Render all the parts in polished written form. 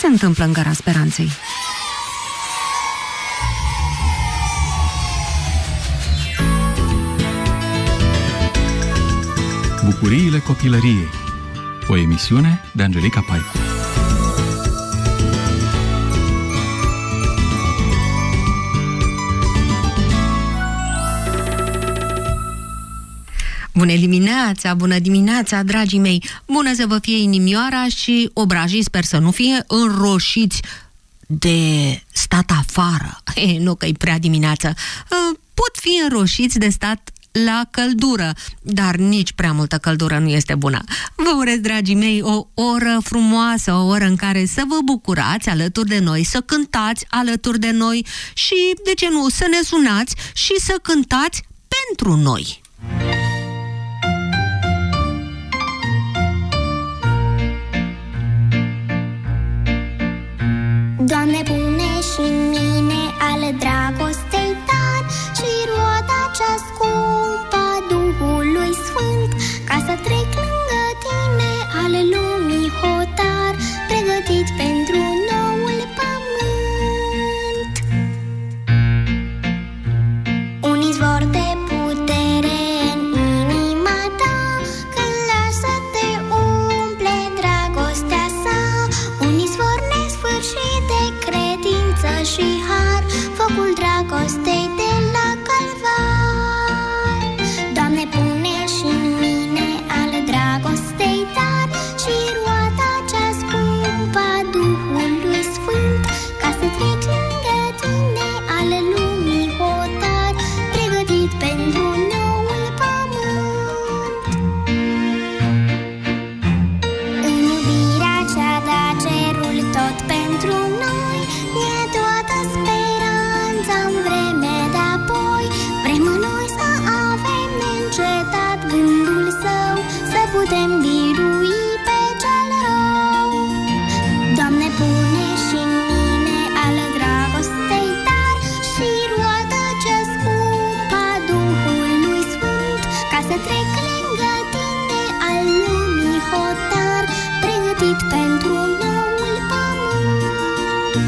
se întâmplă în Gara Speranței? Bucuriile copilăriei. O emisiune de Angelica Paicu. Bună dimineața, dragii mei! Bună să vă fie inimioara și obrajii, sper să nu fie înroșiți de stat afară. Nu că e prea dimineață. Pot fi înroșiți de stat la căldură, dar nici prea multă căldură nu este bună. Vă urez, dragii mei, o oră frumoasă, o oră în care să vă bucurați alături de noi, să cântați alături de noi și, de ce nu, să ne sunați și să cântați pentru noi. Doamne, pune și în mine ale dragostei tari și roata cea scumpă a Duhului Sfânt, ca să trec lângă tine ale lumii hotar, pregătit pentru noul pământ. Un izvor de putere în inima ta, când lași să te umple dragostea sa, un izvor nesfârșit de credință și har, focul dragostei de la Calvar. Doamne, pune și în mine ale dragostei tari și roata cea scumpă a Duhului Sfânt, ca să trec lângă tine ale lumii hotar, pregătit pentru noul pământ. În iubirea cea da cerul tot pentru noi, e toată speranța în vreme de-apoi. Vrem noi să avem neîncetat gândul său, să putem birui pe cel rău. Doamne, pune și în mine ale dragostei tari și roata cea scumpă a Duhului Sfânt, ca să trec lângă tine al lumii hotar, pregătit pentru noul pământ.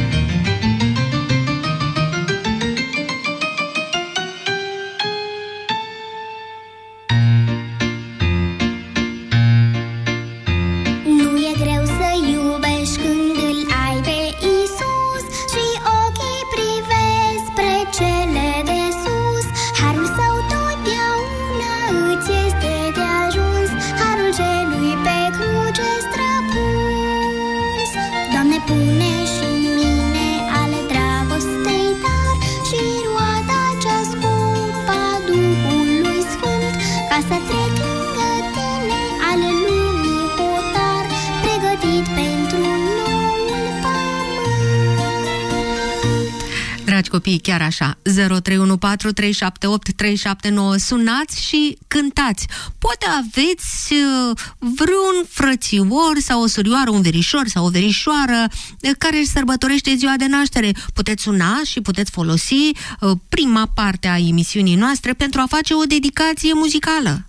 Nu e greu să iubești când îl ai pe Iisus și ochii privesc spre cele de sus. Harul său totdeauna îți este de ajuns, harul celui pe cruce străpuns. Doamne, pune și în mine ale dragostei tari și roata cea scumpă a Duhului Sfânt, ca să trec lângă tine ale lumii hotar, pregătit pentru noul pământ. Dragi copii, chiar așa, 0314378379, sunați și cântați. Poate aveți vreun frățior sau o surioară, un verișor sau o verișoară care își sărbătorește ziua de naștere. Puteți suna și puteți folosi prima parte a emisiunii noastre pentru a face o dedicație muzicală.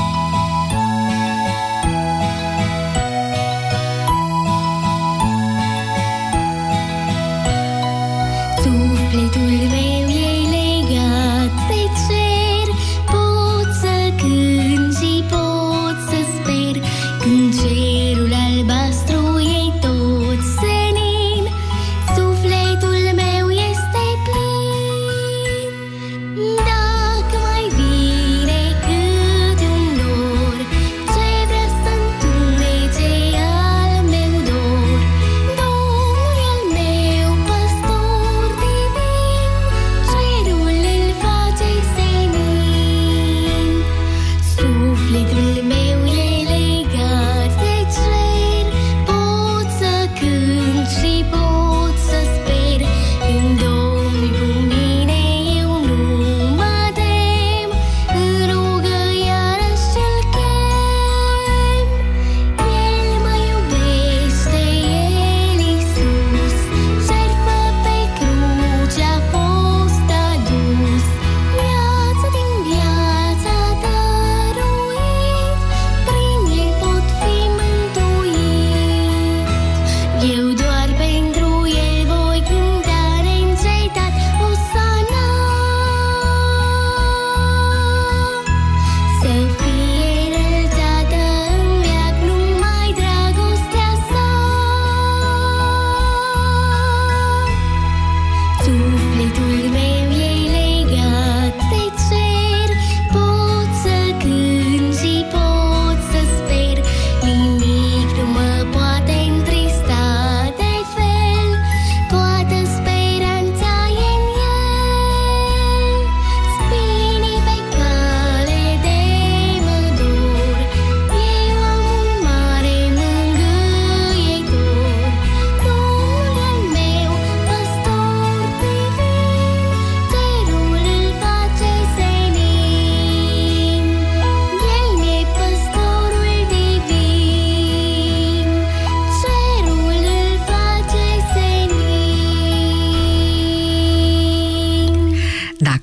Sufletul meu e legat de cer, pot să cânt și pot să sper, când cerul albastru e tot senin, sufletul meu este plin. Dacă mai vine câte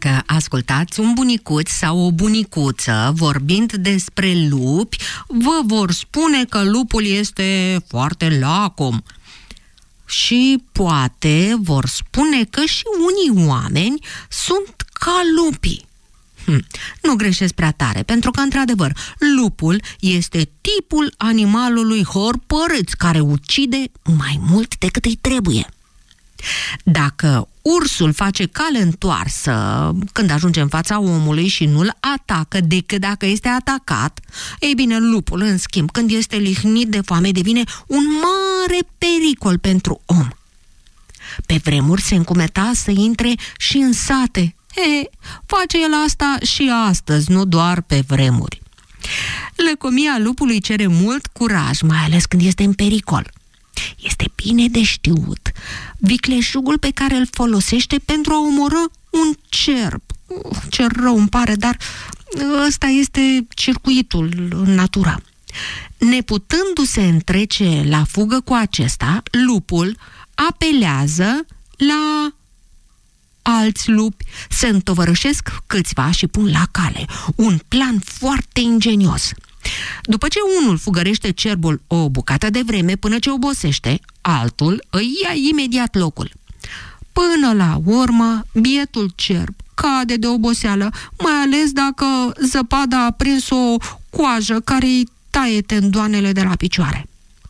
Dacă ascultați un bunicuț sau o bunicuță vorbind despre lupi, vă vor spune că lupul este foarte lacom. Și poate vor spune că și unii oameni sunt ca lupii. Nu greșesc prea tare, pentru că, într-adevăr, lupul este tipul animalului hărpăreț care ucide mai mult decât îi trebuie. Dacă ursul face cale întoarsă când ajunge în fața omului și nu-l atacă decât dacă este atacat, ei bine, lupul, în schimb, când este lihnit de foame, devine un mare pericol pentru om. Pe vremuri se încumeta să intre și în sate. Face el asta și astăzi, nu doar pe vremuri. Lăcomia lupului cere mult curaj, mai ales când este în pericol. Este bine de știut vicleșugul pe care îl folosește pentru a omorâ un cerb. Ce rău îmi pare, dar ăsta este circuitul în natură. Neputându-se întrece la fugă cu acesta, lupul apelează la alți lupi, se întovărășesc câțiva și pun la cale un plan foarte ingenios. După ce unul fugărește cerbul o bucată de vreme până ce obosește, altul îi ia imediat locul. Până la urmă, bietul cerb cade de oboseală, mai ales dacă zăpada a prins o coajă care îi taie tendoanele de la picioare.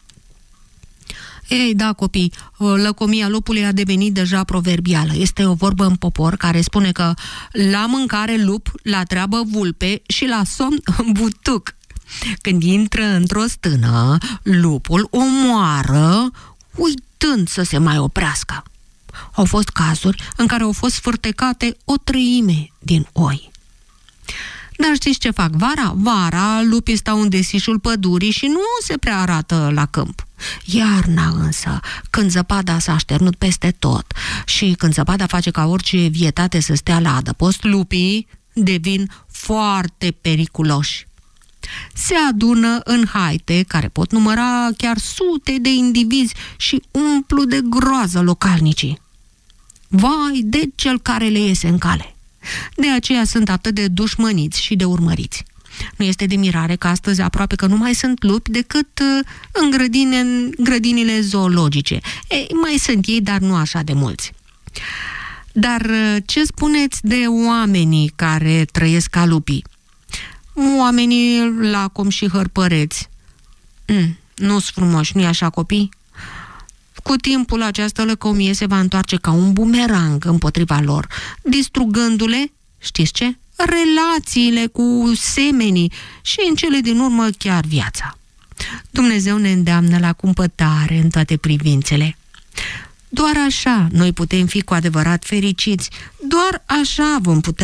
Ei, da, copii, lăcomia lupului a devenit deja proverbială. Este o vorbă în popor care spune că la mâncare lup, la treabă vulpe și la somn butuc. Când intră într-o stână, lupul omoară uitând să se mai oprească. Au fost cazuri în care au fost sfârtecate 1/3 din oi. Dar știți ce fac vara? Vara lupii stau în desișul pădurii și nu se prea arată la câmp. Iarna însă, când zăpada s-a așternut peste tot și când zăpada face ca orice vietate să stea la adăpost, lupii devin foarte periculoși. Se adună în haite care pot număra chiar sute de indivizi și umplu de groază localnicii. Vai de cel care le iese în cale! De aceea sunt atât de dușmăniți și de urmăriți. Nu este de mirare că astăzi aproape că nu mai sunt lupi decât în grădinile zoologice. Mai sunt ei, dar nu așa de mulți. Dar ce spuneți de oamenii care trăiesc ca lupii? Oamenii lacom și hărpăreți. Nu-s frumoși, nu-i așa, copii? Cu timpul această lăcomie se va întoarce ca un bumerang împotriva lor, distrugându-le, știți ce? Relațiile cu semenii și în cele din urmă chiar viața. Dumnezeu ne îndeamnă la cumpătare în toate privințele. Doar așa noi putem fi cu adevărat fericiți. Doar așa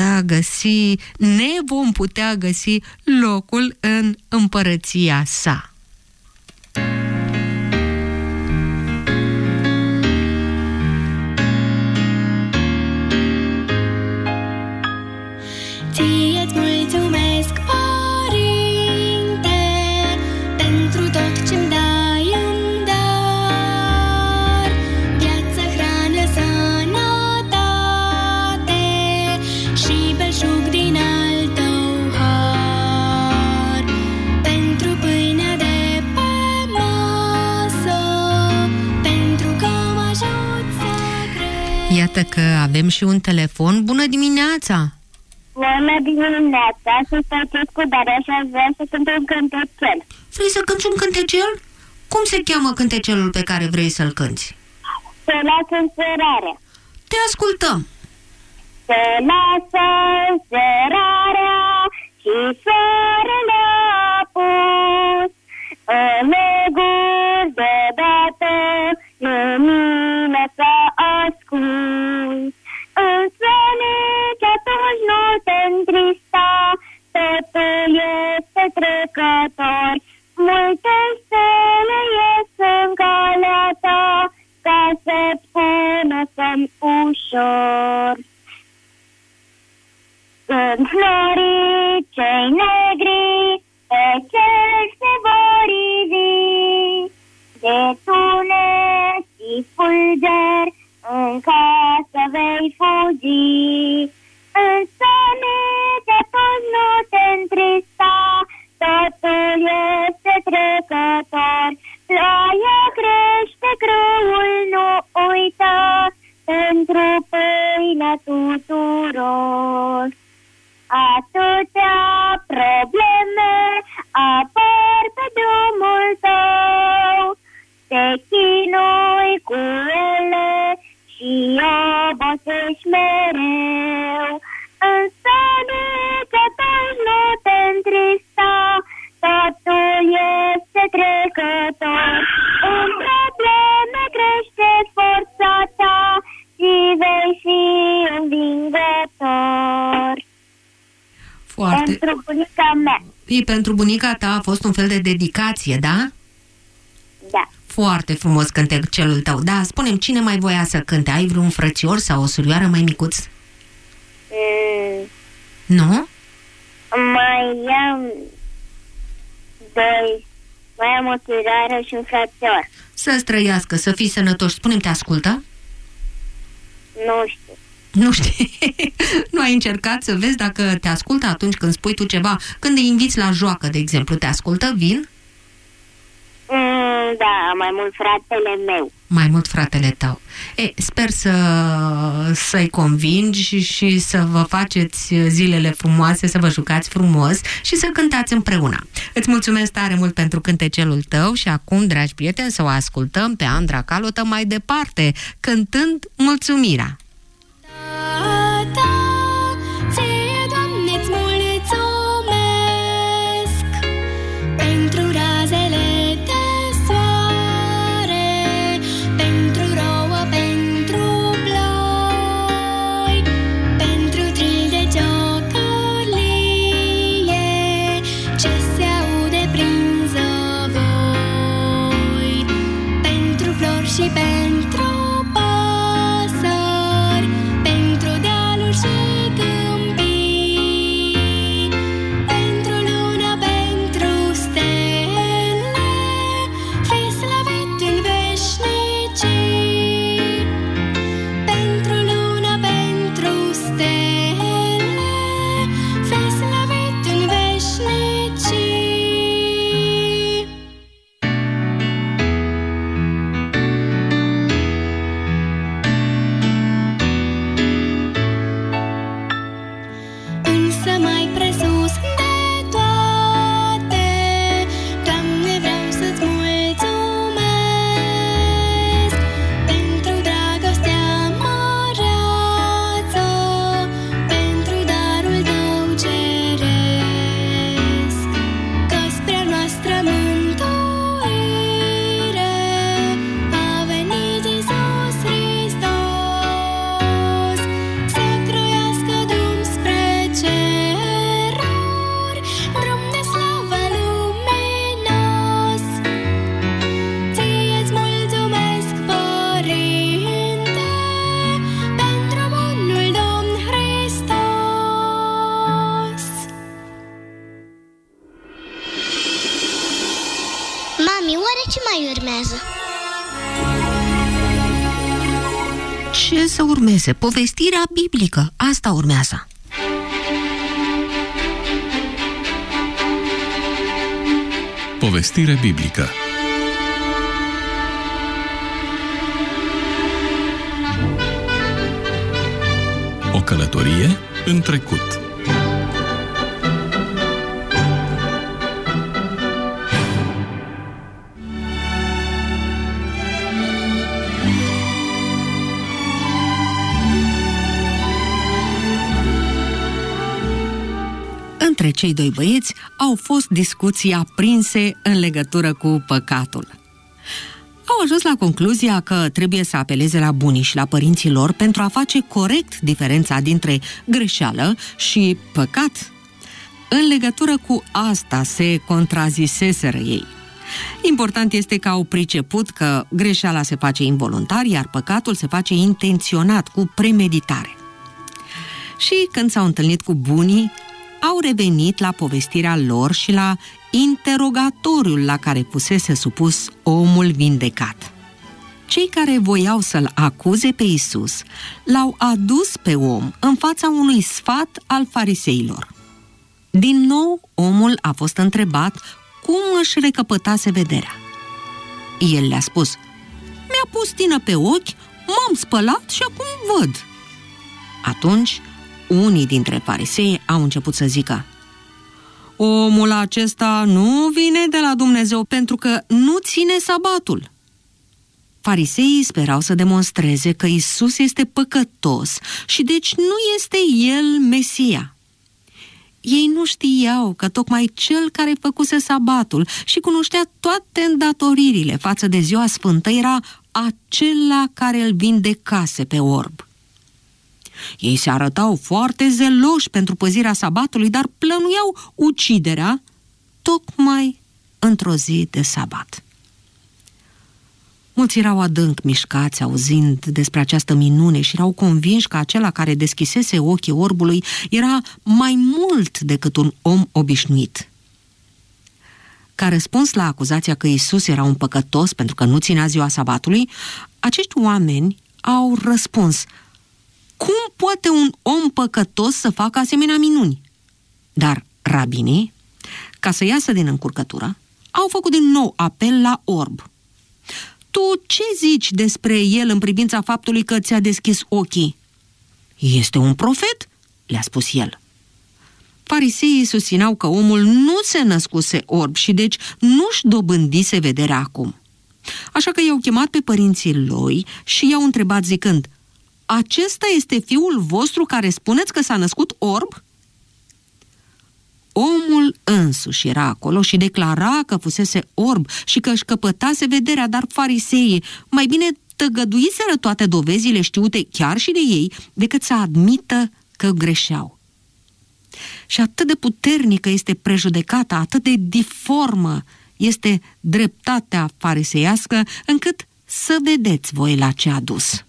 ne vom putea găsi locul în împărăția sa. Ție-ți mulțumesc, Părinte, pentru tot ce-mi dai în dar, viață, hrană, sănătate și belșug din al tău har, pentru pâinea de pe masă, pentru că mă ajut să cresc. Iată că avem și un telefon. Bună dimineața! Bună dimineața, sunt Păcescu Daria și aș vrea să cânt un cântecel. Vrei să cânti un cântecel? Cum se cheamă cântecelul pe care vrei să-l cânti? Se lasă înserarea. Te ascultăm! Se lasă înserarea și soarele apus, leguri deodată, lumina s-a ascuns. Însă nici atunci nu te întrista, totul este trecător. Multe stele ies în calea ta, ca să-ți spună să-mi ușor. Sunt florii cei negri pe cer trecător. Ploaia crește, grâul nu uita, pentru pâinea tuturor. Atâtea probleme apar pe drumul tău, te chinui cu ele și obosești mereu. Însă nici atunci nu te întrista, totul este trecător. În probleme crește forța ta și vei fi învingător. Foarte. Pentru bunica mea. Pentru bunica ta a fost un fel de dedicație, da? Da. Foarte frumos cântecelul tău. Da, spune-mi, cine mai voia să cânte? Ai vreun frățior sau o surioară mai micuț? Nu? Mai am doi. Mai am o surioară și un frățior. Să-ți trăiască, să fii sănătoși. Spune-mi, te ascultă? Nu știu. Nu știu. Nu ai încercat să vezi dacă te ascultă atunci când spui tu ceva? Când îi inviți la joacă, de exemplu, te ascultă? Vin? Da, mai mult fratele meu. Mai mult fratele tău. Sper să-i convingi și să vă faceți zilele frumoase, să vă jucați frumos și să cântați împreună. Îți mulțumesc tare mult pentru cântecelul tău și acum, dragi prieteni, să o ascultăm pe Andra Calotă mai departe, cântând Mulțumirea. Și pentru păsări, pentru dealuri și câmpii, pentru lună, pentru stele, fii slăvit în veșnicii. Pentru lună, pentru stele, fii slăvit în veșnicii. Ce mai urmează? Ce să urmeze? Povestirea biblică. Asta urmează. Povestire biblică. O călătorie în trecut. Între cei doi băieți au fost discuții aprinse în legătură cu păcatul. Au ajuns la concluzia că trebuie să apeleze la bunii și la părinții lor pentru a face corect diferența dintre greșeală și păcat. În legătură cu asta se contraziseseră ei. Important este că au priceput că greșeala se face involuntar, iar păcatul se face intenționat, cu premeditare. Și când s-au întâlnit cu bunii, au revenit la povestirea lor și la interogatoriul la care fusese supus omul vindecat. Cei care voiau să-l acuze pe Iisus l-au adus pe om în fața unui sfat al fariseilor. Din nou, omul a fost întrebat cum își recăpătase vederea. El le-a spus: mi-a pus tină pe ochi, m-am spălat și acum văd. Atunci, unii dintre farisei au început să zică: omul acesta nu vine de la Dumnezeu pentru că nu ține sabatul. Fariseii sperau să demonstreze că Iisus este păcătos și deci nu este El Mesia. Ei nu știau că tocmai Cel care făcuse sabatul și cunoștea toate îndatoririle față de ziua sfântă era acela care îl vindecase pe orb. Ei se arătau foarte zeloși pentru păzirea sabatului, dar plănuiau uciderea tocmai într-o zi de sabat. Mulți erau adânc mișcați auzind despre această minune și erau convinși că acela care deschisese ochii orbului era mai mult decât un om obișnuit. Ca răspuns la acuzația că Iisus era un păcătos pentru că nu ținea ziua sabatului, acești oameni au răspuns: cum poate un om păcătos să facă asemenea minuni? Dar rabinii, ca să iasă din încurcătură, au făcut din nou apel la orb. Tu ce zici despre el în privința faptului că ți-a deschis ochii? Este un profet, le-a spus el. Fariseii susțineau că omul nu se născuse orb și deci nu-și dobândise vederea acum. Așa că i-au chemat pe părinții lui și i-au întrebat zicând: acesta este fiul vostru care spuneți că s-a născut orb? Omul însuși era acolo și declara că fusese orb și că își căpătase vederea, dar fariseii mai bine tăgăduiseră toate dovezile știute chiar și de ei decât să admită că greșeau. Și atât de puternică este prejudecata, atât de diformă este dreptatea fariseiască, încât să vedeți voi la ce a dus.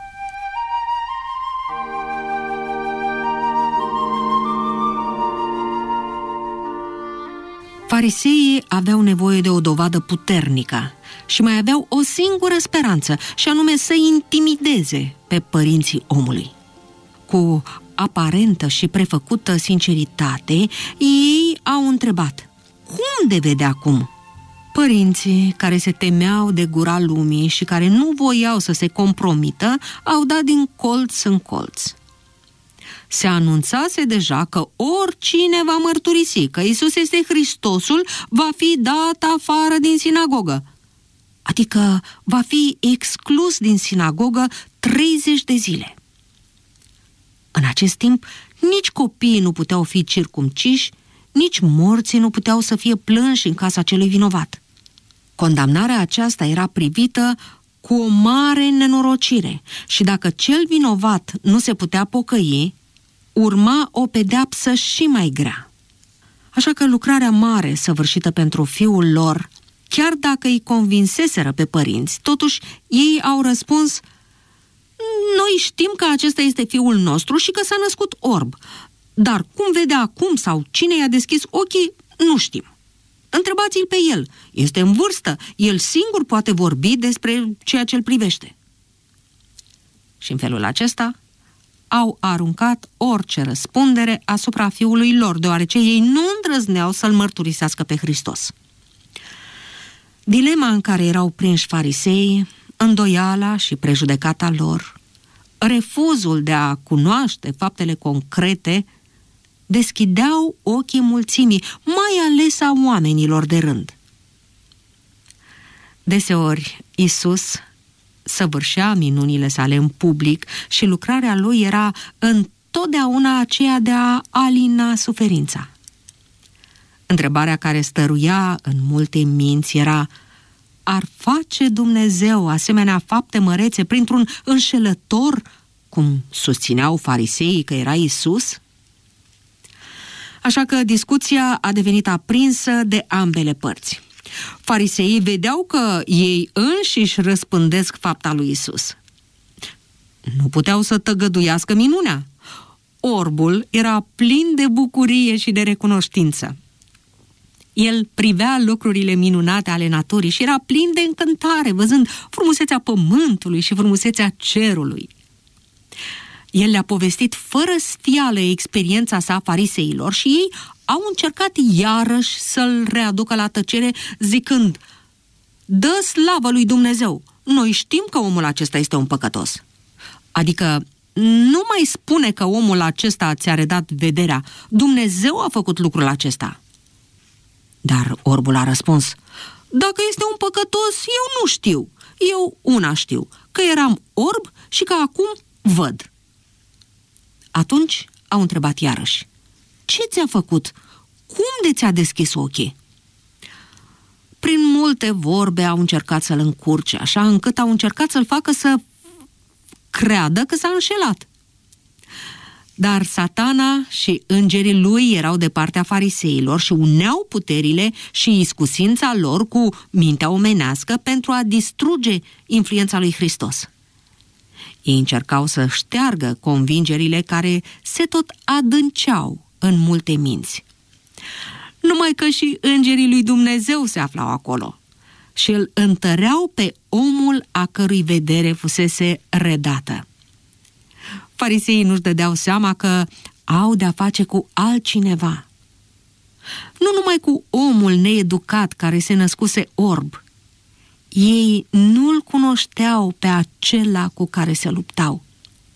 Fariseii aveau nevoie de o dovadă puternică și mai aveau o singură speranță, și anume să intimideze pe părinții omului. Cu aparentă și prefăcută sinceritate, ei au întrebat: cum de vede acum? Părinții, care se temeau de gura lumii și care nu voiau să se compromită, au dat din colț în colț. Se anunțase deja că oricine va mărturisi că Iisus este Hristosul va fi dat afară din sinagogă, adică va fi exclus din sinagogă 30 de zile. În acest timp, nici copiii nu puteau fi circumciși, nici morții nu puteau să fie plânși în casa celui vinovat. Condamnarea aceasta era privită cu o mare nenorocire și dacă cel vinovat nu se putea pocăi, urma o pedeapsă și mai grea. Așa că lucrarea mare săvârșită pentru fiul lor, chiar dacă îi convinseseră pe părinți, totuși ei au răspuns: noi știm că acesta este fiul nostru și că s-a născut orb, dar cum vede acum sau cine i-a deschis ochii, nu știm. Întrebați-l pe el, este în vârstă, el singur poate vorbi despre ceea ce îl privește. Și în felul acesta au aruncat orice răspundere asupra fiului lor, deoarece ei nu îndrăzneau să-l mărturisească pe Hristos. Dilema în care erau prinși farisei, îndoiala și prejudecata lor, refuzul de a cunoaște faptele concrete, deschideau ochii mulțimii, mai ales a oamenilor de rând. Deseori, Iisus săvârșea minunile sale în public și lucrarea lui era întotdeauna aceea de a alina suferința. Întrebarea care stăruia în multe minți era: ar face Dumnezeu asemenea fapte mărețe printr-un înșelător, cum susțineau fariseii că era Iisus? Așa că discuția a devenit aprinsă de ambele părți. Fariseii vedeau că ei înșiși răspândesc fapta lui Iisus. Nu puteau să tăgăduiască minunea. Orbul era plin de bucurie și de recunoștință. El privea lucrurile minunate ale naturii și era plin de încântare, văzând frumusețea pământului și frumusețea cerului. El le-a povestit fără stială experiența sa fariseilor și ei au încercat iarăși să-l readucă la tăcere, zicând: dă slavă lui Dumnezeu, noi știm că omul acesta este un păcătos. Adică nu mai spune că omul acesta ți-a redat vederea, Dumnezeu a făcut lucrul acesta. Dar orbul a răspuns: dacă este un păcătos, eu nu știu. Eu una știu, că eram orb și că acum văd. Atunci au întrebat iarăși: ce ți-a făcut? Cum de ți-a deschis ochii? Prin multe vorbe au încercat să-l încurce, așa încât au încercat să-l facă să creadă că s-a înșelat. Dar Satana și îngerii lui erau de partea fariseilor și uneau puterile și iscusința lor cu mintea omenească pentru a distruge influența lui Hristos. Ei încercau să șteargă convingerile care se tot adânceau în multe minți. Numai că și îngerii lui Dumnezeu se aflau acolo și îl întăreau pe omul a cărui vedere fusese redată. Fariseii nu-și dădeau seama că au de-a face cu altcineva. Nu numai cu omul needucat care se născuse orb. Ei nu-l cunoșteau pe acela cu care se luptau.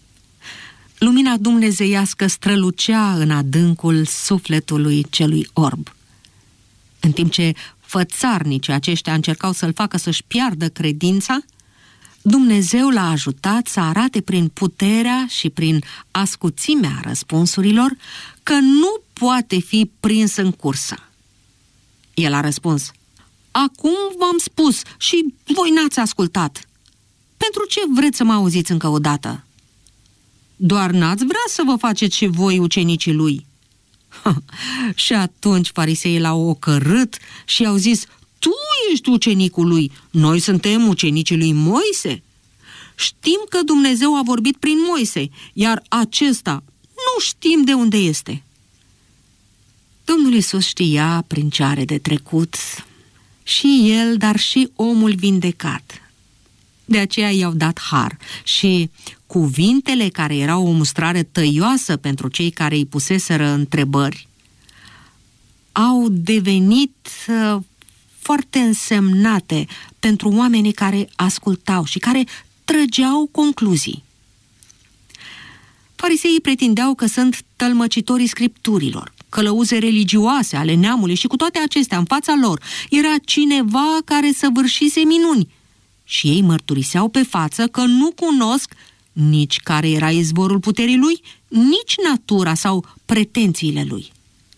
Lumina dumnezeiască strălucea în adâncul sufletului celui orb. În timp ce fățarnicii aceștia încercau să-l facă să-și piardă credința, Dumnezeu l-a ajutat să arate prin puterea și prin ascuțimea răspunsurilor că nu poate fi prins în cursă. El a răspuns: acum v-am spus și voi n-ați ascultat. Pentru ce vreți să mă auziți încă o dată? Doar n-ați vrea să vă faceți și voi ucenicii lui. Și atunci fariseii l-au ocărât și i-au zis: tu ești ucenicul lui, noi suntem ucenicii lui Moise. Știm că Dumnezeu a vorbit prin Moise, iar acesta nu știm de unde este. Domnul Iisus știa prin ce are de trecut și el, dar și omul vindecat. De aceea i-au dat har și cuvintele care erau o mustrare tăioasă pentru cei care îi puseseră întrebări au devenit foarte însemnate pentru oamenii care ascultau și care trăgeau concluzii. Fariseii pretindeau că sunt tălmăcitorii scripturilor, călăuze religioase ale neamului și cu toate acestea în fața lor era cineva care săvârșise minuni și ei mărturiseau pe față că nu cunosc nici care era izvorul puterii lui, nici natura sau pretențiile lui.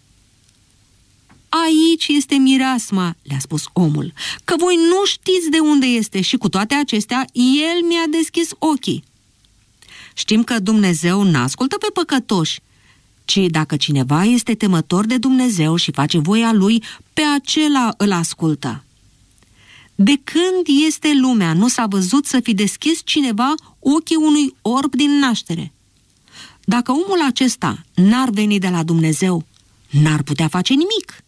Aici este mireasma, le-a spus omul, că voi nu știți de unde este și cu toate acestea el mi-a deschis ochii. Știm că Dumnezeu n-ascultă pe păcătoși, ci dacă cineva este temător de Dumnezeu și face voia lui, pe acela îl ascultă. De când este lumea, nu s-a văzut să fi deschis cineva ochii unui orb din naștere. Dacă omul acesta n-ar veni de la Dumnezeu, n-ar putea face nimic.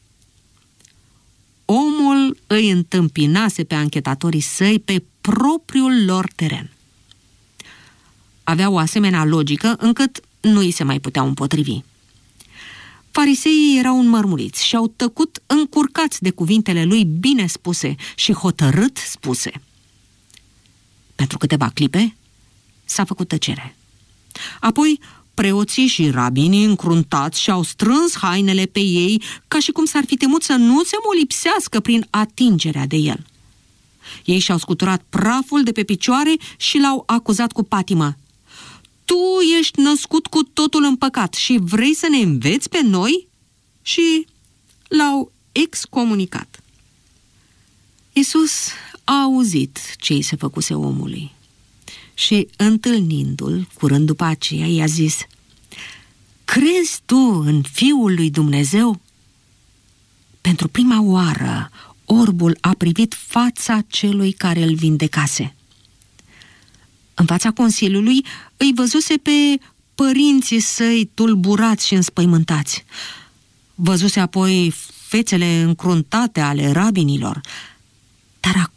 Omul îi întâmpinase pe anchetatorii săi pe propriul lor teren. Avea o asemenea logică încât nu îi se mai puteau împotrivi. Fariseii erau înmărmuriți și au tăcut încurcați de cuvintele lui bine spuse și hotărât spuse. Pentru câteva clipe s-a făcut tăcere. Apoi preoții și rabinii încruntați și-au strâns hainele pe ei ca și cum s-ar fi temut să nu se molipsească prin atingerea de el. Ei și-au scuturat praful de pe picioare și l-au acuzat cu patimă. Tu ești născut cu totul în păcat și vrei să ne înveți pe noi? Și l-au excomunicat. Iisus a auzit ce i se făcuse omului și, întâlnindu-l, curând după aceea, i-a zis: crezi tu în Fiul lui Dumnezeu? Pentru prima oară, orbul a privit fața celui care îl vindecase. În fața Consiliului îi văzuse pe părinții săi tulburați și înspăimântați. Văzuse apoi fețele încruntate ale rabinilor. Dar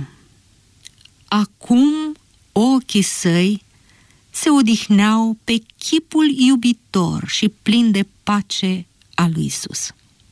acum ochii săi se odihneau pe chipul iubitor și plin de pace al lui Isus.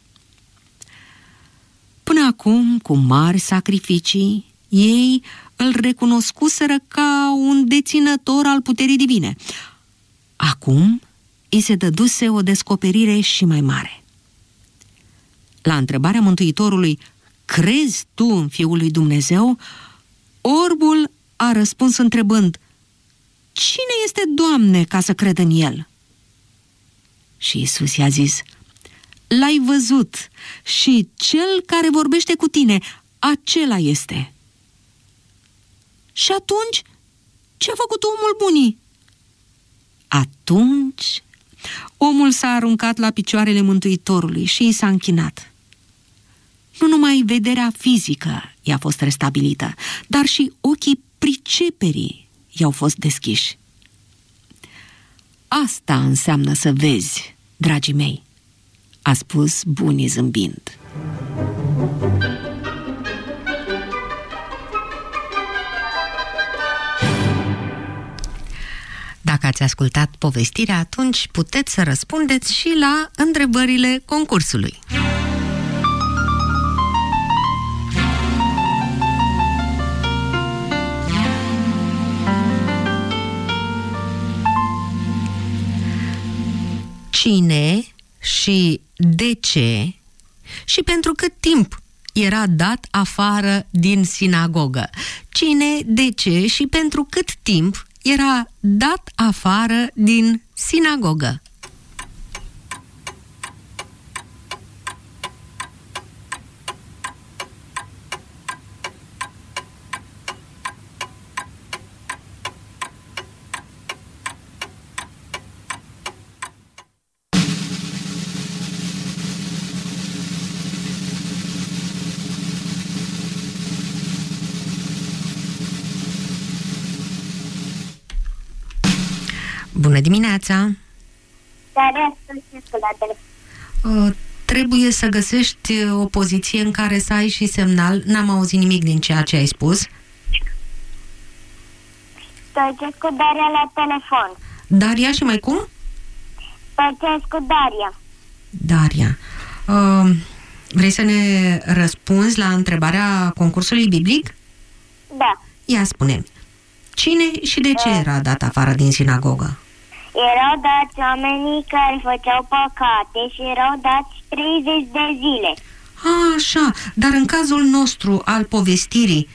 Până acum, cu mari sacrificii, ei îl recunoscuseră ca un deținător al puterii divine. Acum îi se dăduse o descoperire și mai mare. La întrebarea Mântuitorului, crezi tu în Fiul lui Dumnezeu? Orbul a răspuns întrebând, cine este, Doamne, ca să cred în El? Și Iisus i-a zis, l-ai văzut și cel care vorbește cu tine, acela este. Și atunci, ce a făcut omul bunii? Atunci, omul s-a aruncat la picioarele Mântuitorului și i s-a închinat. Nu numai vederea fizică i-a fost restabilită, dar și ochii priceperii i-au fost deschiși. Asta înseamnă să vezi, dragii mei, a spus bunii zâmbind. Dacă ați ascultat povestirea, atunci puteți să răspundeți și la întrebările concursului. Cine și de ce și pentru cât timp era dat afară din sinagogă? Cine, de ce și pentru cât timp era dat afară din sinagogă? Bună dimineața! Trebuie să găsești o poziție în care să ai și semnal. N-am auzit nimic din ceea ce ai spus. Stăceți cu Daria la telefon. Daria și mai cum? Stăceți cu Daria. Daria. Vrei să ne răspunzi la întrebarea concursului biblic? Da. Ia spune-mi. Cine și de ce era dat afară din sinagogă? Erau dați oamenii care făceau păcate și erau dați 30 de zile. Așa, dar în cazul nostru al povestirii,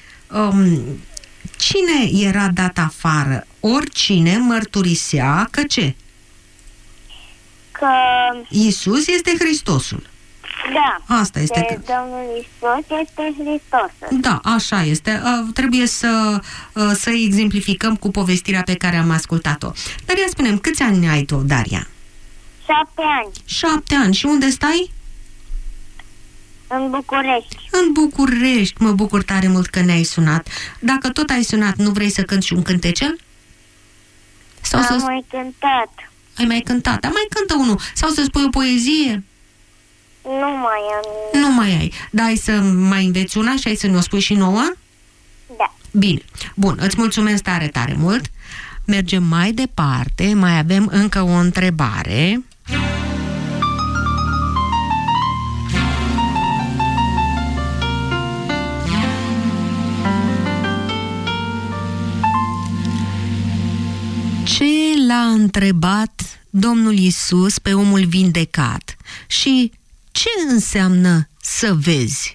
cine era dat afară? Oricine mărturisea că ce? Că... Iisus este Hristosul. Da. Asta este. Domnul Iisus este Hristosul. Da, așa este. Trebuie să exemplificăm cu povestirea pe care am ascultat-o. Dar ia spune-mi, câți ani ai tu, Daria? 7 ani. 7 ani. Și unde stai? În București. În București. Mă bucur tare mult că ne-ai sunat. Dacă tot ai sunat, nu vrei să cânti și un cântecel? Sau Am mai cântat. Ai mai cântat? Mai cântă unul. Sau să spui o poezie? Nu mai am. Nu mai ai. Dar ai să mai înveți una și ai să ne-o spui și nouă? Da. Bine. Bun, îți mulțumesc tare, tare mult. Mergem mai departe. Mai avem încă o întrebare. Ce l-a întrebat Domnul Iisus pe omul vindecat și ce înseamnă să vezi?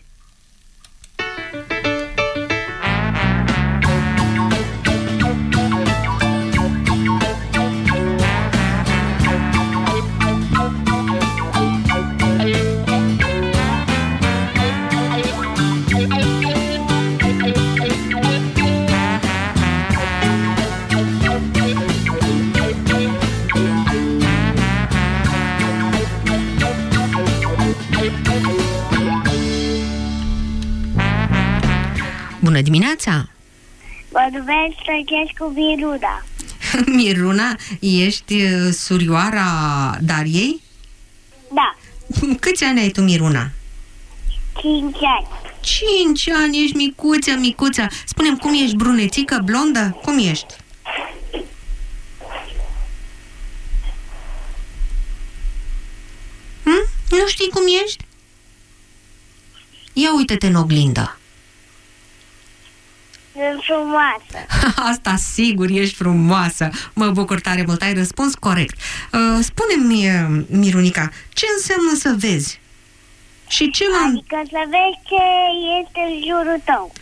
Bună dimineața! Vă numesc Stănescu Miruna. Miruna, ești surioara Dariei? Da. Câți ani ai tu, Miruna? 5 ani. 5 ani, ești micuță, micuță. Spune-mi, cum ești, brunețică, blondă? Cum ești? Nu știi cum ești? Ia uite-te în oglindă. Sunt frumoasă. Asta sigur, ești frumoasă. Mă bucur tare mult, ai răspuns corect. Spune-mi, Mirunica, ce înseamnă să vezi? Și ce Adică să vezi ce este în jurul tău.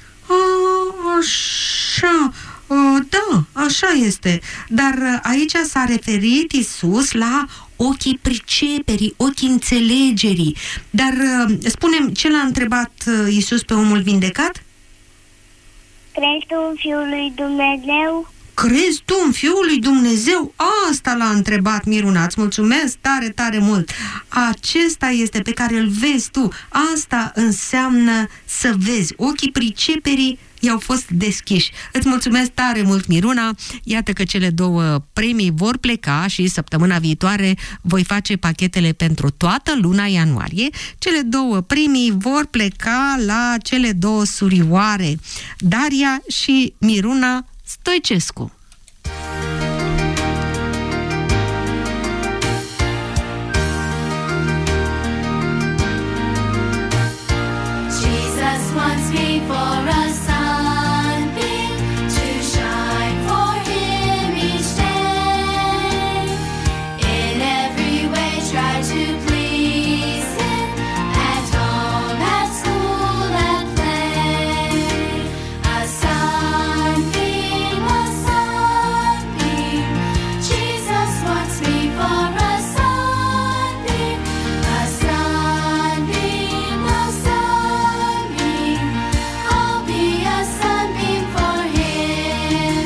Așa, da, așa este. Dar aici s-a referit Iisus la ochii priceperii, ochii înțelegerii. Dar spune-mi, ce l-a întrebat Iisus pe omul vindecat? Crezi tu în Fiul lui Dumnezeu? Crezi tu în Fiul lui Dumnezeu? Asta l-a întrebat Miruna. Îți mulțumesc tare, tare mult. Acesta este pe care îl vezi tu. Asta înseamnă să vezi. Ochii priceperii i-au fost deschiși. Îți mulțumesc tare mult, Miruna. Iată că cele 2 premii vor pleca și săptămâna viitoare voi face pachetele pentru toată luna ianuarie. Cele 2 premii vor pleca la cele 2 surioare, Daria și Miruna Stoicescu. Jesus wants me for a sunbeam to shine for him each day. In every way try to please him, at home, at school, at play. A sunbeam, Jesus wants me for a sunbeam, a sunbeam, a sunbeam. I'll be a sunbeam for him.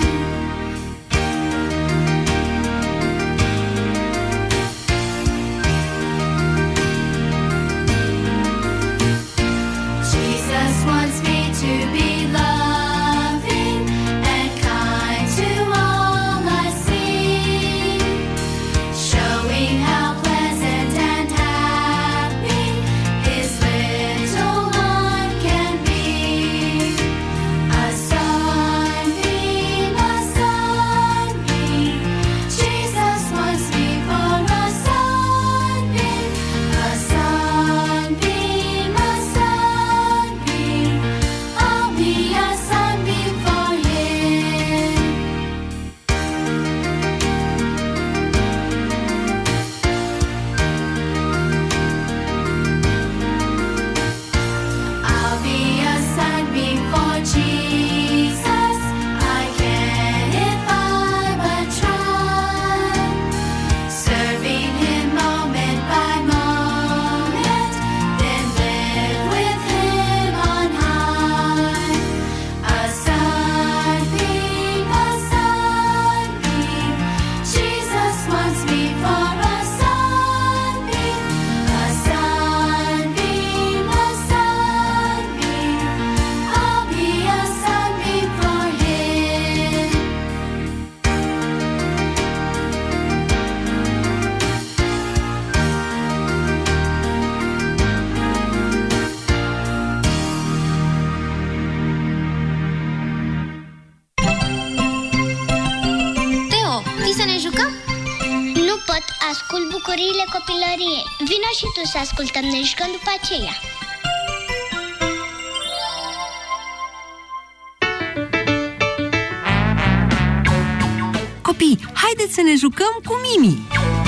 Jesus wants me to be loving and kind to all I see, showing how pleasant and happy his little one can be. A sunbeam, Jesus wants me for a sunbeam, a sunbeam, a sunbeam. I'll be a sunbeam for him. I'll be a sunbeam for Jesus. I can if I but try, serving him moment by moment, then live with him on high. A sunbeam, Jesus wants me for a sunbeam, a sunbeam, a sunbeam. I'll be a sunbeam for him. Teo, vii să ne jucăm? Nu pot, ascult bucuriile copilăriei. Vino și tu să ascultăm, ne jucăm după aceea. Copii, haideți să ne jucăm cu Mimi!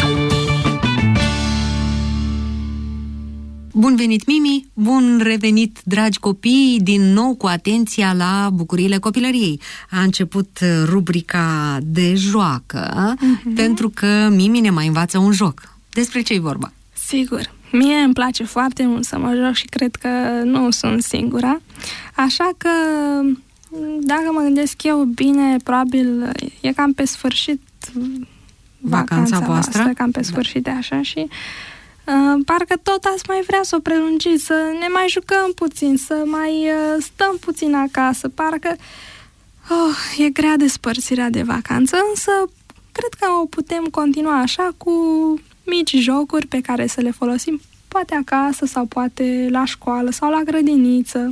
Bun venit, Mimi! Bun revenit, dragi copii, din nou cu atenția la bucuriile copilăriei. A început rubrica de joacă, pentru că Mimi ne mai învață un joc. Despre ce-i vorba? Sigur. Mie îmi place foarte mult să mă joc și cred că nu sunt singura. Așa că, dacă mă gândesc eu bine, probabil e cam pe sfârșit vacanța voastră, cam pe sfârșit de așa și parcă tot ați mai vrea să o prelungiți, să ne mai jucăm puțin, să mai stăm puțin acasă. Parcă e grea despărțirea de vacanță, însă cred că o putem continua așa cu mici jocuri pe care să le folosim poate acasă sau poate la școală sau la grădiniță.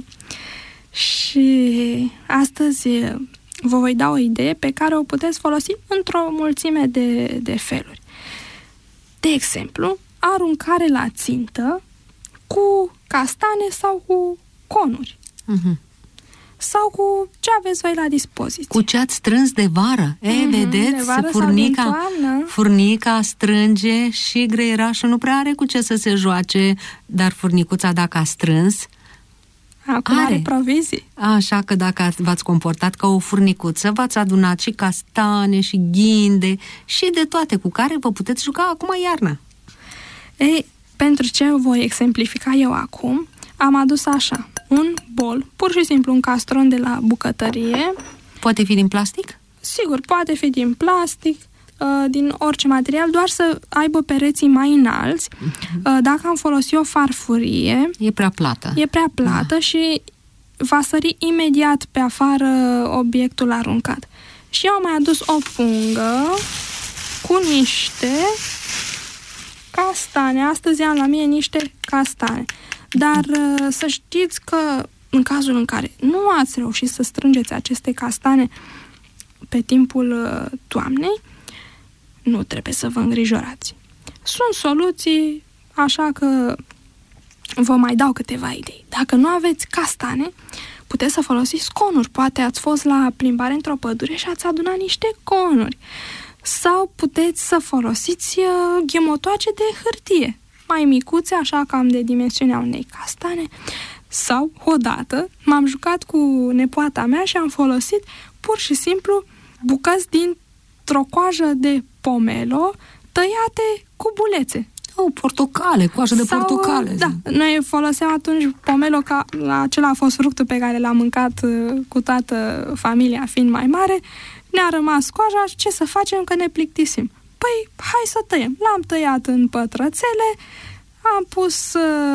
Și astăzi vă voi da o idee pe care o puteți folosi într-o mulțime de feluri. De exemplu, aruncare la țintă cu castane sau cu conuri. Sau cu ce aveți voi la dispoziție. Cu ce ați strâns de vară. Vedeți? De vară sau din toamnă. Furnica strânge și greierașul nu prea are cu ce să se joace, dar furnicuța, dacă a strâns, acum are provizii. Așa că dacă v-ați comportat ca o furnicuță, v-ați adunat și castane și ghinde și de toate cu care vă puteți juca acum iarna. Ei, pentru ce voi exemplifica eu acum, am adus așa, un bol, pur și simplu un castron de la bucătărie. Poate fi din plastic? Sigur, poate fi din plastic, din orice material, doar să aibă pereții mai înalți. Dacă am folosit o farfurie, e prea plată. E prea plată și va sări imediat pe afară obiectul aruncat. Și eu am mai adus o pungă cu niște castane. Astăzi am la mine niște castane. Dar să știți că în cazul în care nu ați reușit să strângeți aceste castane pe timpul toamnei, nu trebuie să vă îngrijorați. Sunt soluții, așa că vă mai dau câteva idei. Dacă nu aveți castane, puteți să folosiți conuri. Poate ați fost la plimbare într-o pădure și ați adunat niște conuri. Sau puteți să folosiți ghemotoace de hârtie, mai micuțe, așa cam de dimensiunea unei castane. Sau, odată, m-am jucat cu nepoata mea și am folosit pur și simplu bucăți dintr-o coajă de pomelo tăiate cu bulețe. Portocale, coajă de portocale. Da, noi foloseam atunci pomelo, ca acela a fost fructul pe care l-am mâncat cu toată familia, fiind mai mare. Ne-a rămas coaja, ce să facem că ne plictisim? Păi, hai să tăiem. L-am tăiat în pătrățele, am pus...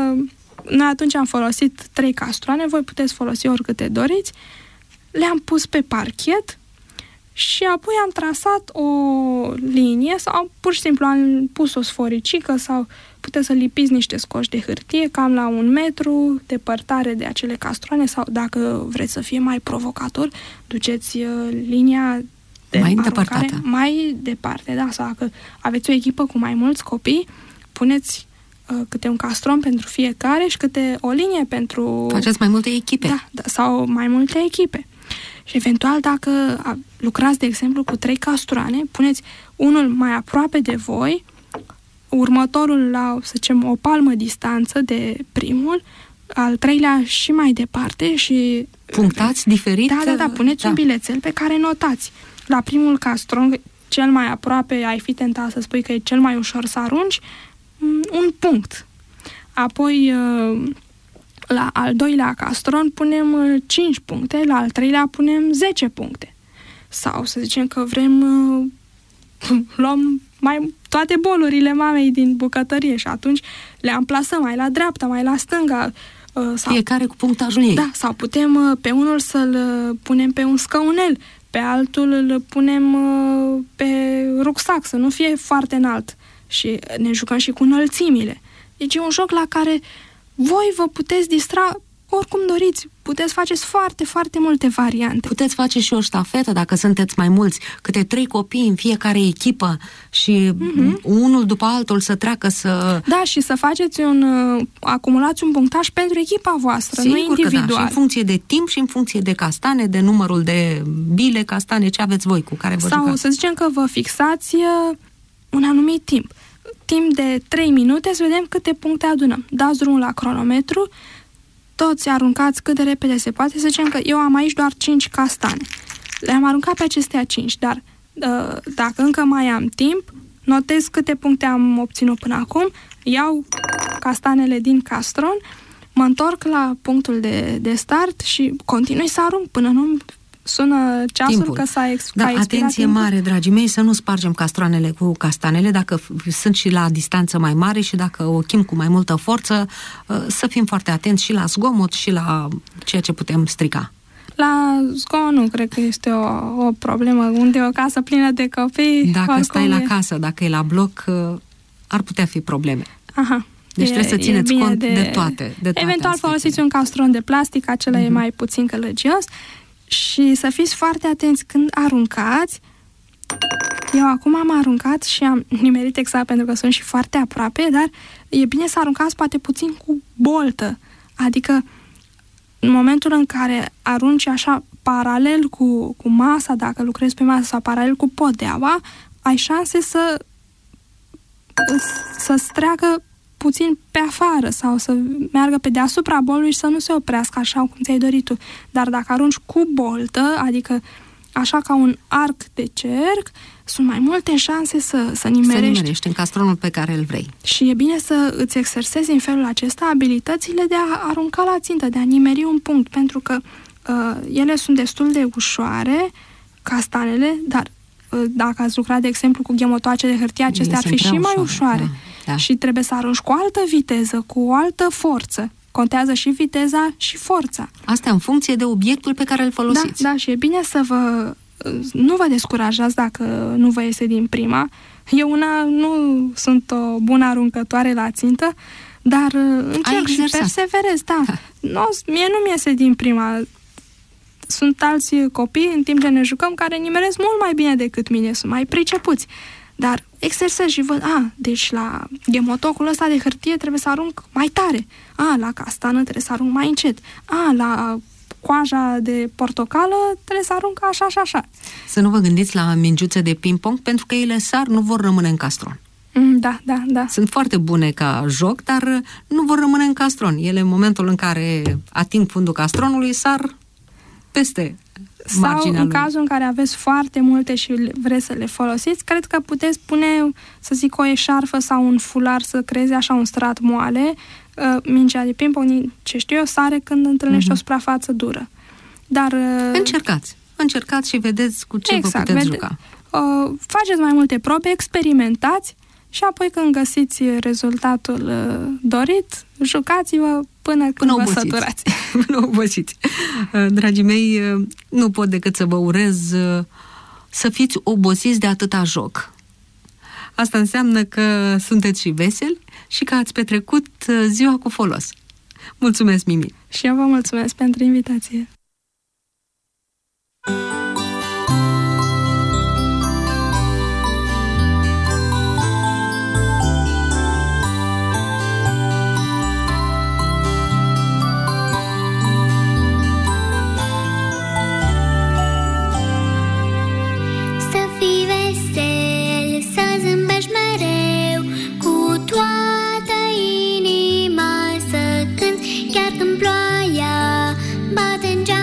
Noi atunci am folosit 3 castroane, voi puteți folosi oricâte doriți. Le-am pus pe parchet și apoi am trasat o linie sau pur și simplu am pus o sforicică sau puteți să lipiți niște scoși de hârtie cam la 1 metru departare de acele castroane sau dacă vreți să fie mai provocator, duceți linia de mai aruncare mai departe, da, sau dacă aveți o echipă cu mai mulți copii, puneți câte un castron pentru fiecare și câte o linie pentru... Faceți mai multe echipe. Da, sau mai multe echipe. Și eventual, dacă lucrați, de exemplu, cu 3 castroane, puneți unul mai aproape de voi, următorul la, să zicem, o palmă distanță de primul, al 3-lea și mai departe și... Punctați diferit? Da, puneți un bilețel pe care notați. La primul castron, cel mai aproape, ai fi tentat să spui că e cel mai ușor să arunci, un punct. Apoi, la al 2-lea castron punem 5 puncte, la al 3-lea punem 10 puncte. Sau să zicem că vrem luăm toate bolurile mamei din bucătărie și atunci le amplasăm mai la dreapta, mai la stânga. Sau, fiecare cu punctajul ei. Da, sau putem pe unul să-l punem pe un scăunel, pe altul îl punem pe rucsac, să nu fie foarte înalt. Și ne jucăm și cu înălțimile. Deci e un joc la care voi vă puteți distra oricum doriți. Puteți faceți foarte, foarte multe variante. Puteți face și o ștafetă dacă sunteți mai mulți, câte 3 copii în fiecare echipă și unul după altul să treacă să... Da, și să faceți acumulați un punctaj pentru echipa voastră, sigur nu individual. Că da, și în funcție de timp și în funcție de castane, de numărul de bile, castane, ce aveți voi cu care vă jucați. Sau să zicem că vă fixați un anumit timp. Timp de 3 minute să vedem câte puncte adunăm. Dați drumul la cronometru, toți aruncați cât de repede se poate. Să zicem că eu am aici doar 5 castane. Le-am aruncat pe acestea 5, dar dacă încă mai am timp, notez câte puncte am obținut până acum, iau castanele din castron, mă întorc la punctul de start și continui să arunc până nu sună ceasul timpul. Că s-a expirat. Da, atenție timpul. Mare, dragii mei, să nu spargem castroanele cu castanele, dacă sunt și la distanță mai mare și dacă ochim cu mai multă forță, să fim foarte atenți și la zgomot și la ceea ce putem strica. La zgomot nu cred că este o problemă. Unde e o casă plină de copii... Dacă stai la casă, dacă e la bloc, ar putea fi probleme. Aha. Deci trebuie să țineți cont de toate. Eventual folosiți un castron de plastic, acela e mai puțin călăgios. Și să fiți foarte atenți când aruncați, Eu acum am aruncat și am nimerit exact pentru că sunt și foarte aproape, dar e bine să aruncați poate puțin cu boltă. Adică în momentul în care arunci așa paralel cu masa, dacă lucrezi pe masă, sau paralel cu podeaua, ai șanse să-ți treacă puțin pe afară sau să meargă pe deasupra bolului și să nu se oprească așa cum ți-ai dorit tu. Dar dacă arunci cu boltă, adică așa ca un arc de cerc, sunt mai multe șanse să nimerești. Să nimerești în castronul pe care îl vrei. Și e bine să îți exersezi în felul acesta abilitățile de a arunca la țintă, de a nimeri un punct, pentru că ele sunt destul de ușoare, castanele, dar dacă ați lucrat, de exemplu, cu ghemotoace de hârtie, acestea ar fi și mai ușoare. Da. Și trebuie să arunci cu o altă viteză, cu o altă forță. Contează și viteza și forța. Asta în funcție de obiectul pe care îl folosiți. Da, și e bine să nu vă descurajați dacă nu vă iese din prima. Eu nu sunt o bună aruncătoare la țintă, dar încerc și perseverez, da. Mie nu-mi iese din prima. Sunt alți copii, în timp ce ne jucăm, care nimeresc mult mai bine decât mine, sunt mai pricepuți. Dar exersez și văd, deci la ghemotocul ăsta de hârtie trebuie să arunc mai tare. La castană trebuie să arunc mai încet. La coaja de portocală trebuie să arunc așa și așa. Să nu vă gândiți la mingiuțe de ping-pong, pentru că ele sar, nu vor rămâne în castron. Da. Sunt foarte bune ca joc, dar nu vor rămâne în castron. Ele, în momentul în care ating fundul castronului, sar peste marginea sau în lui. cazul în care aveți foarte multe și vreți să le folosiți, cred că puteți pune, să zic, o eșarfă sau un fular să creeze așa un strat moale. Mingea de ping-pong, ce știu eu, sare când întâlnești o suprafață dură. Dar încercați și vedeți cu ce vă puteți juca. Faceți mai multe probe, experimentați și apoi când găsiți rezultatul dorit, jucați-vă până vă săturați. Până obosiți. Dragii mei, nu pot decât să vă urez să fiți obosiți de atâta joc. Asta înseamnă că sunteți și veseli și că ați petrecut ziua cu folos. Mulțumesc, Mimi! Și eu vă mulțumesc pentru invitație! Chiar când ploaia bate în geam,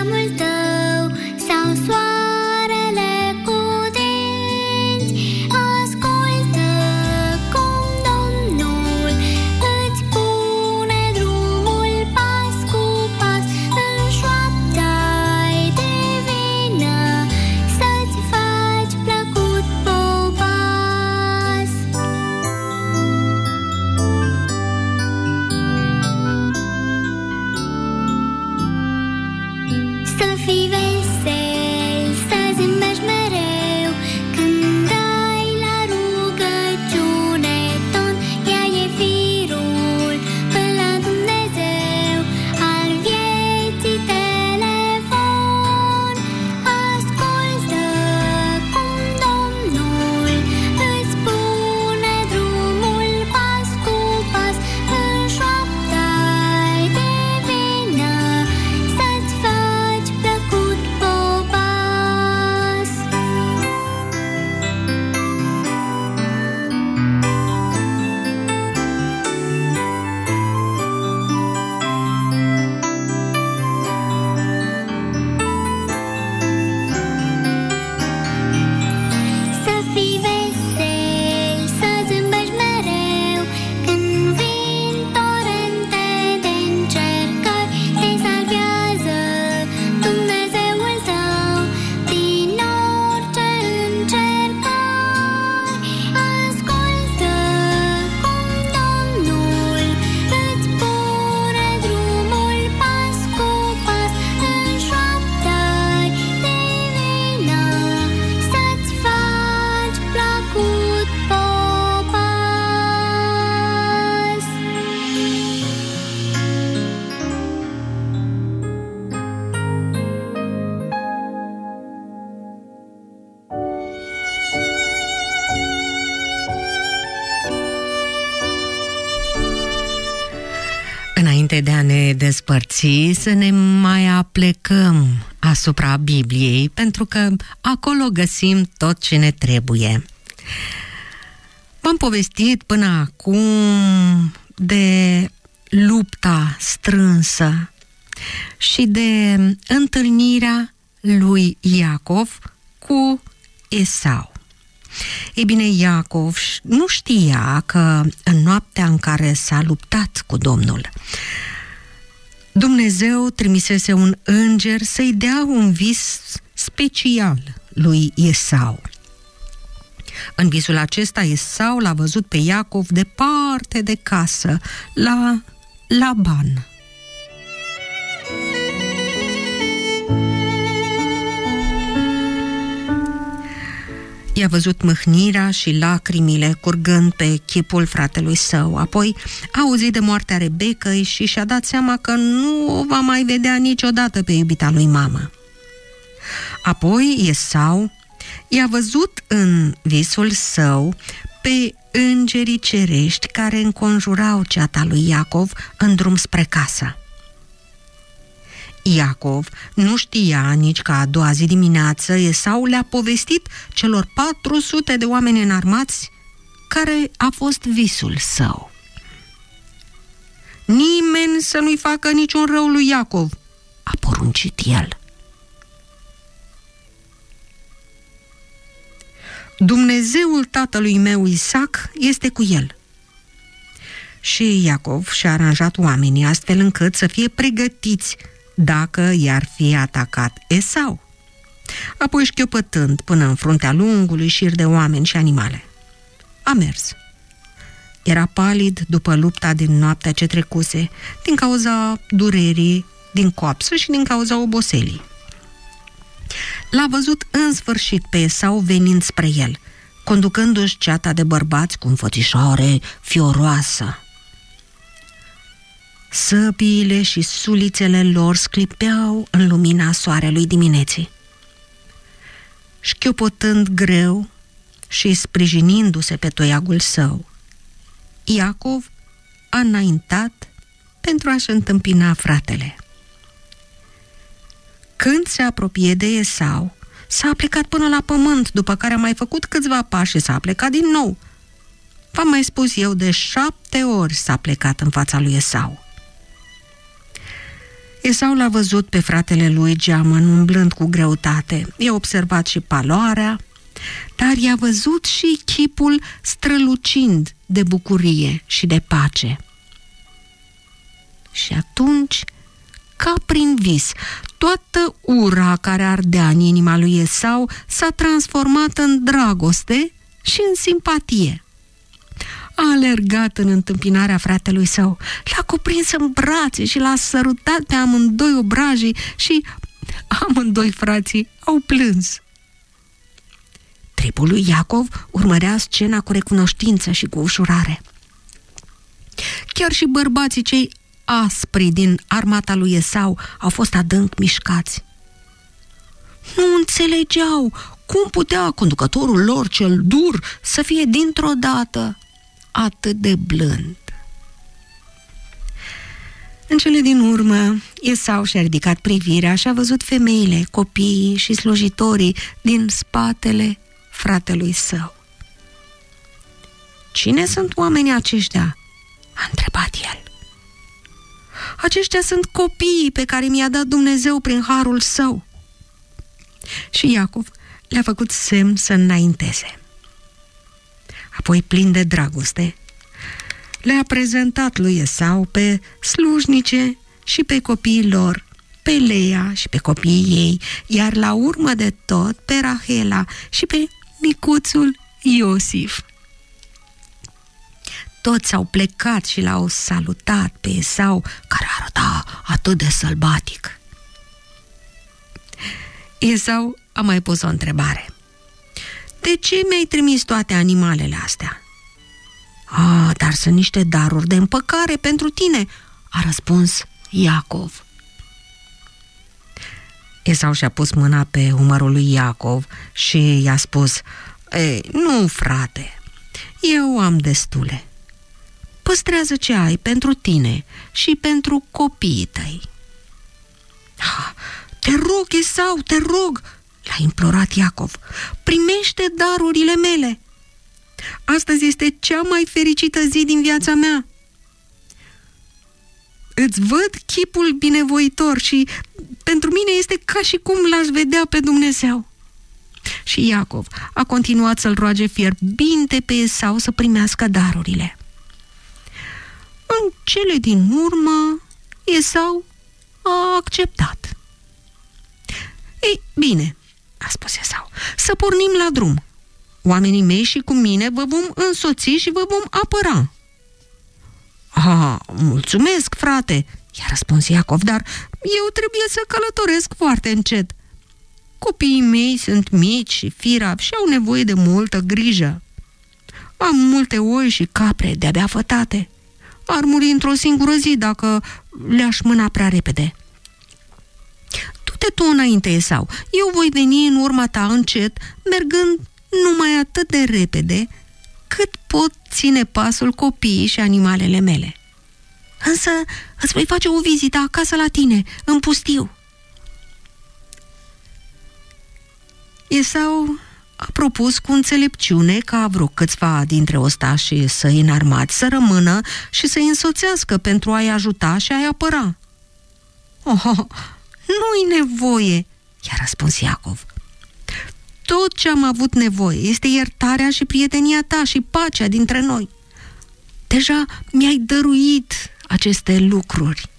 Înainte de a ne despărți, să ne mai aplecăm asupra Bibliei, pentru că acolo găsim tot ce ne trebuie. V-am povestit până acum de lupta strânsă și de întâlnirea lui Iacov cu Esau. Ei bine, Iacov nu știa că în noaptea în care s-a luptat cu Domnul, Dumnezeu trimisese un înger să-i dea un vis special lui Esau. În visul acesta, Esau l-a văzut pe Iacov departe de casă, la Laban. I-a văzut mâhnirea și lacrimile curgând pe chipul fratelui său. Apoi a auzit de moartea Rebecăi și și-a dat seama că nu o va mai vedea niciodată pe iubita lui mamă. Apoi Esau i-a văzut în visul său pe îngerii cerești care înconjurau ceata lui Iacov în drum spre casă. Iacov nu știa nici că a doua zi dimineață Esau le-a povestit celor 400 de oameni înarmați care a fost visul său. Nimeni să nu-i facă niciun rău lui Iacov, a poruncit el. Dumnezeul tatălui meu Isaac este cu el. Și Iacov și-a aranjat oamenii astfel încât să fie pregătiți dacă i-ar fi atacat Esau. Apoi, șchiopătând până în fruntea lungului șir de oameni și animale, a mers. Era palid după lupta din noaptea ce trecuse, din cauza durerii din coapsă și din cauza oboselii. L-a văzut în sfârșit pe Esau venind spre el, conducându-și ceata de bărbați cu înfățișare fioroasă. Săbiile și sulițele lor sclipeau în lumina soarelui dimineții. Șchiopotând greu și sprijinindu-se pe toiagul său, Iacov a înaintat pentru a-și întâmpina fratele. Când se apropie de Esau, s-a plecat până la pământ, după care a mai făcut câțiva pași și s-a plecat din nou. V-am mai spus eu, de 7 ori s-a plecat în fața lui Esau. Esau l-a văzut pe fratele lui geamăn umblând cu greutate, i-a observat și paloarea, dar i-a văzut și chipul strălucind de bucurie și de pace. Și atunci, ca prin vis, toată ura care ardea în inima lui Esau s-a transformat în dragoste și în simpatie. A alergat în întâmpinarea fratelui său, l-a cuprins în brațe și l-a sărutat pe amândoi obrajii și amândoi frații au plâns. Tribul lui Iacov urmărea scena cu recunoștință și cu ușurare. Chiar și bărbații cei aspri din armata lui Esau au fost adânc mișcați. Nu înțelegeau cum putea conducătorul lor cel dur să fie dintr-o dată atât de blând. În cele din urmă, Esau și-a ridicat privirea și a văzut femeile, copiii și slujitorii din spatele fratelui său. Cine sunt oamenii aceștia? A întrebat el. Aceștia sunt copiii pe care mi-a dat Dumnezeu prin harul său. Și Iacov le-a făcut semn să înainteze. Apoi, plin de dragoste, le-a prezentat lui Esau pe slujnice și pe copiii lor, pe Leia și pe copiii ei, iar la urmă de tot pe Rahela și pe micuțul Iosif. Toți au plecat și l-au salutat pe Esau, care arăta atât de sălbatic. Esau a mai pus o întrebare. De ce mi-ai trimis toate animalele astea? Dar sunt niște daruri de împăcare pentru tine, a răspuns Iacov. Esau și-a pus mâna pe umărul lui Iacov și i-a spus: nu, frate, eu am destule. Păstrează ce ai pentru tine și pentru copiii tăi. Te rog, Esau, te rog, l-a implorat Iacov, primește darurile mele. Astăzi este cea mai fericită zi din viața mea. Îți văd chipul binevoitor și pentru mine este ca și cum l-aș vedea pe Dumnezeu. Și Iacov a continuat să-l roage fierbinte pe Esau să primească darurile. În cele din urmă, Esau a acceptat. Ei, bine, a spus Esau, să pornim la drum. Oamenii mei și cu mine vă vom însoți și vă vom apăra. Mulțumesc, frate, i-a răspuns Iacov, dar eu trebuie să călătoresc foarte încet. Copiii mei sunt mici și firavi și au nevoie de multă grijă. Am multe oi și capre de-abia fătate. Ar muri într-o singură zi dacă le-aș mâna prea repede. Du-te tu înainte, Esau, eu voi veni în urma ta încet, mergând numai atât de repede cât pot ține pasul copiii și animalele mele. Însă îți voi face o vizită acasă la tine, în pustiu. Esau a propus cu înțelepciune ca vreo câțiva dintre ostașii săi înarmați să rămână și să-i însoțească pentru a-i ajuta și a-i apăra. Nu-i nevoie, i-a răspuns Iacov. Tot ce am avut nevoie este iertarea și prietenia ta și pacea dintre noi. Deja mi-ai dăruit aceste lucruri.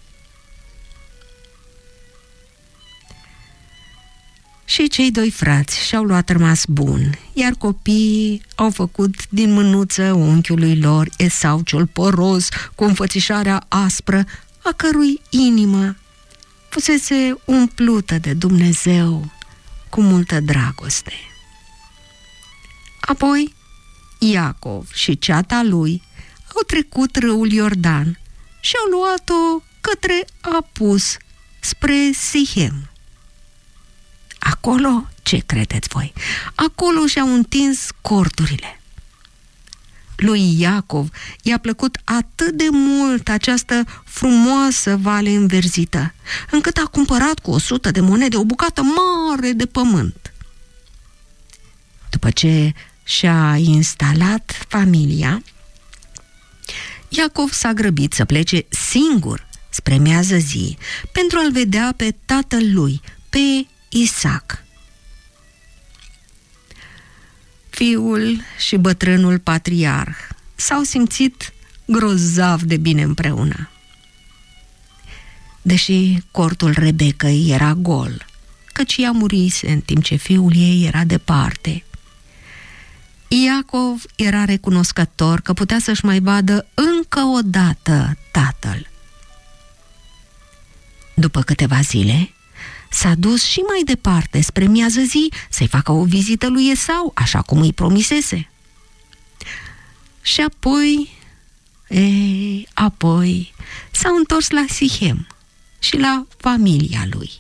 Și cei doi frați și-au luat rămas bun, iar copiii au făcut din mânuță unchiului lor, Esau cel poros, cu înfățișarea aspră, a cărui inimă fusese umplută de Dumnezeu cu multă dragoste. Apoi Iacov și ceata lui au trecut râul Iordan și au luat-o către Apus, spre Sihem. Acolo, ce credeți voi? Acolo și-au întins corturile. Lui Iacov i-a plăcut atât de mult această frumoasă vale înverzită, încât a cumpărat cu 100 de monede o bucată mare de pământ. După ce și-a instalat familia, Iacov s-a grăbit să plece singur spre miază zi pentru a-l vedea pe tatăl lui, pe Isaac. Fiul și bătrânul patriarh s-au simțit grozav de bine împreună. Deși cortul Rebecăi era gol, căci ea murise în timp ce fiul ei era departe, Iacov era recunoscător că putea să-și mai vadă încă o dată tatăl. După câteva zile, s-a dus și mai departe spre miază zi să-i facă o vizită lui Esau, așa cum îi promisese. Și apoi s-a întors la Sihem și la familia lui.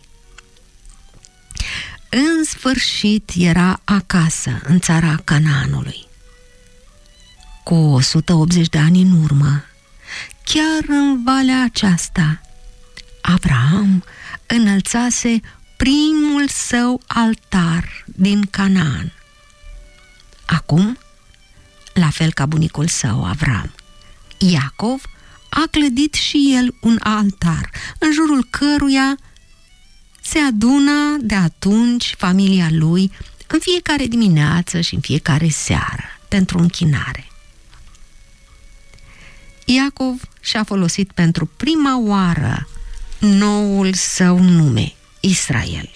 În sfârșit era acasă, în țara Canaanului. Cu 180 de ani în urmă, chiar în valea aceasta, Abraham înălțase primul său altar din Canaan. Acum, la fel ca bunicul său Avram, Iacov a clădit și el un altar, în jurul căruia se adună de atunci familia lui în fiecare dimineață și în fiecare seară pentru închinare. Iacov și-a folosit pentru prima oară noul său nume, Israel.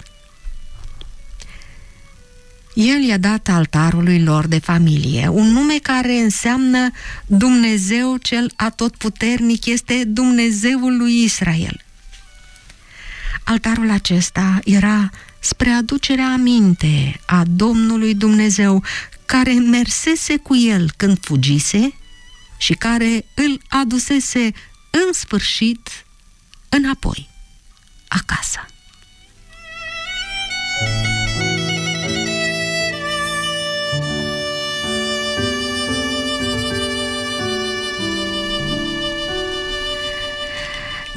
El i-a dat altarului lor de familie un nume care înseamnă Dumnezeu cel atotputernic este Dumnezeul lui Israel. Altarul acesta era spre aducerea aminte a Domnului Dumnezeu care mersese cu el când fugise și care îl adusese în sfârșit înapoi, acasă.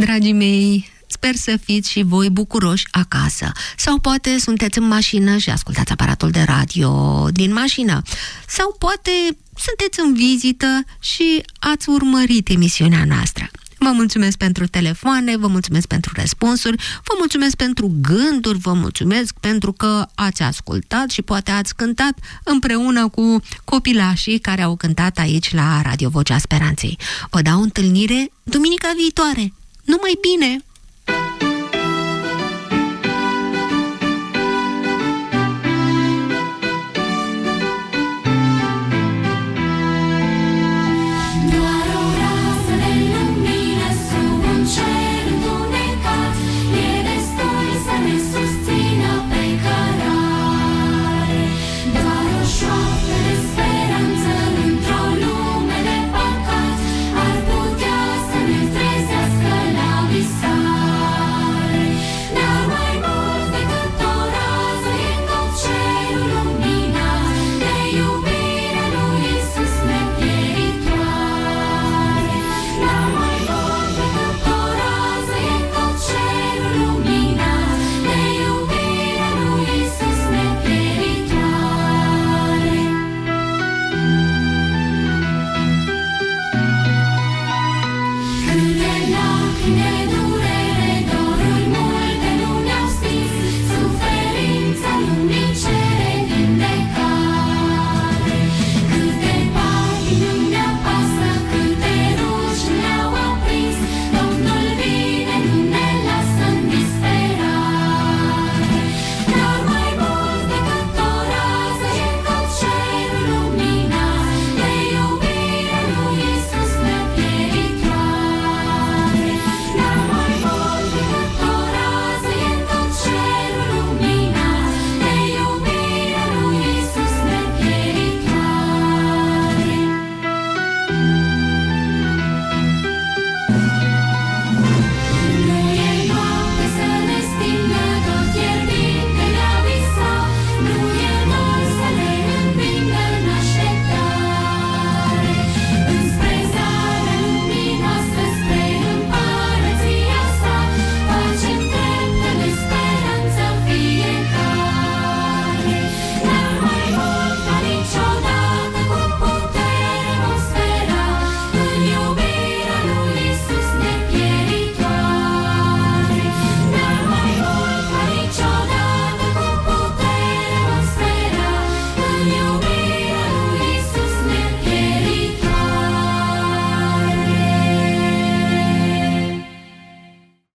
Dragii mei, sper să fiți și voi bucuroși acasă. Sau poate sunteți în mașină și ascultați aparatul de radio din mașină. Sau poate sunteți în vizită și ați urmărit emisiunea noastră. Vă mulțumesc pentru telefoane, vă mulțumesc pentru răspunsuri, vă mulțumesc pentru gânduri, vă mulțumesc pentru că ați ascultat și poate ați cântat împreună cu copilașii care au cântat aici la Radio Vocea Speranței. Vă dau întâlnire duminica viitoare. Numai bine!